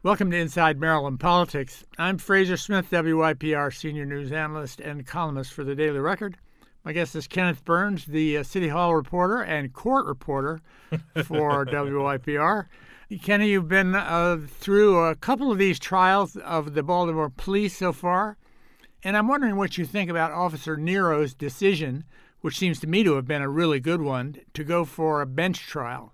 Welcome to Inside Maryland Politics. I'm Fraser Smith, WYPR senior news analyst and columnist for the Daily Record. My guest is Kenneth Burns, the City Hall reporter and court reporter for WYPR. Kenny, you've been through a couple of these trials of the Baltimore police so far, and I'm wondering what you think about Officer Nero's decision, which seems to me to have been a really good one, to go for a bench trial.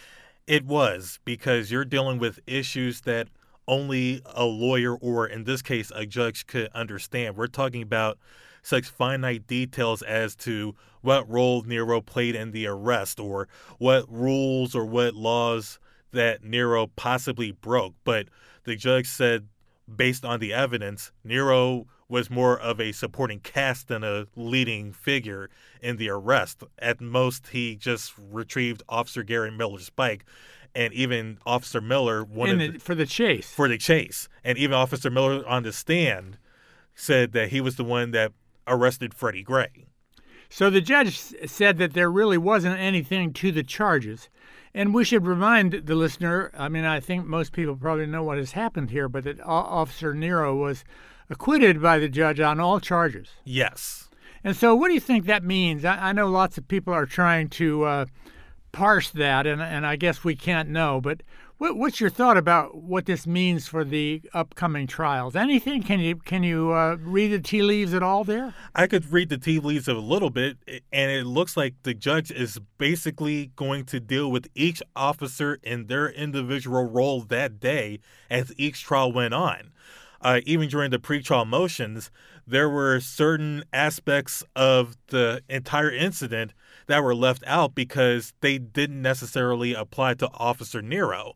It was, because you're dealing with issues that only a lawyer, or in this case, a judge, could understand. We're talking about such finite details as to what role Nero played in the arrest, or what rules or what laws that Nero possibly broke. But the judge said, based on the evidence, Nero was more of a supporting cast than a leading figure in the arrest. At most, he just retrieved Officer Gary Miller's bike, and even Officer Miller wanted for the chase. For the chase. And even Officer Miller on the stand said that he was the one that arrested Freddie Gray. So the judge said that there really wasn't anything to the charges. And we should remind the listener, I think most people probably know what has happened here, but that Officer Nero was acquitted by the judge on all charges. Yes. And so what do you think that means? I know lots of people are trying to parse that, and I guess we can't know, but what's your thought about what this means for the upcoming trials? Anything? Can you read the tea leaves at all there? I could read the tea leaves a little bit, and it looks like the judge is basically going to deal with each officer in their individual role that day as each trial went on. Even during the pretrial motions, there were certain aspects of the entire incident that were left out because they didn't necessarily apply to Officer Nero.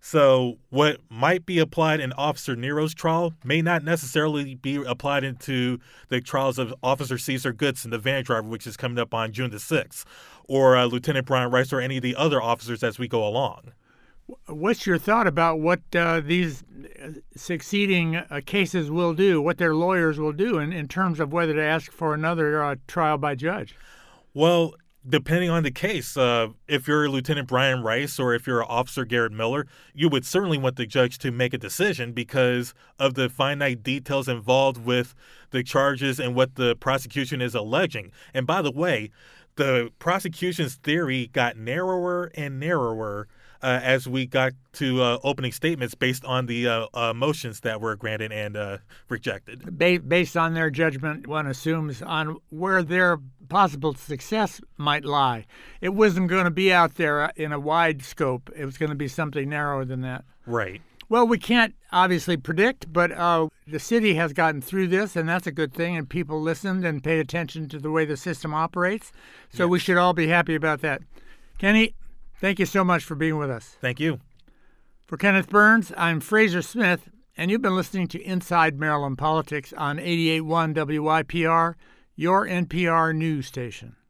So what might be applied in Officer Nero's trial may not necessarily be applied into the trials of Officer Cesar Goodson, the van driver, which is coming up on June the 6th, or Lieutenant Brian Rice, or any of the other officers as we go along. What's your thought about what these succeeding cases will do, what their lawyers will do in terms of whether to ask for another trial by judge? Well, depending on the case, if you're Lieutenant Brian Rice or if you're Officer Garrett Miller, you would certainly want the judge to make a decision because of the finite details involved with the charges and what the prosecution is alleging. And by the way, the prosecution's theory got narrower and narrower as we got to opening statements based on the motions that were granted and rejected. Based on their judgment, one assumes, on where their possible success might lie. It wasn't going to be out there in a wide scope. It was going to be something narrower than that. Right. Well, we can't obviously predict, but the city has gotten through this, and that's a good thing, and people listened and paid attention to the way the system operates. So yes, we should all be happy about that. Kenny, thank you so much for being with us. Thank you. For Kenneth Burns, I'm Fraser Smith, and you've been listening to Inside Maryland Politics on 88.1 WYPR, your NPR news station.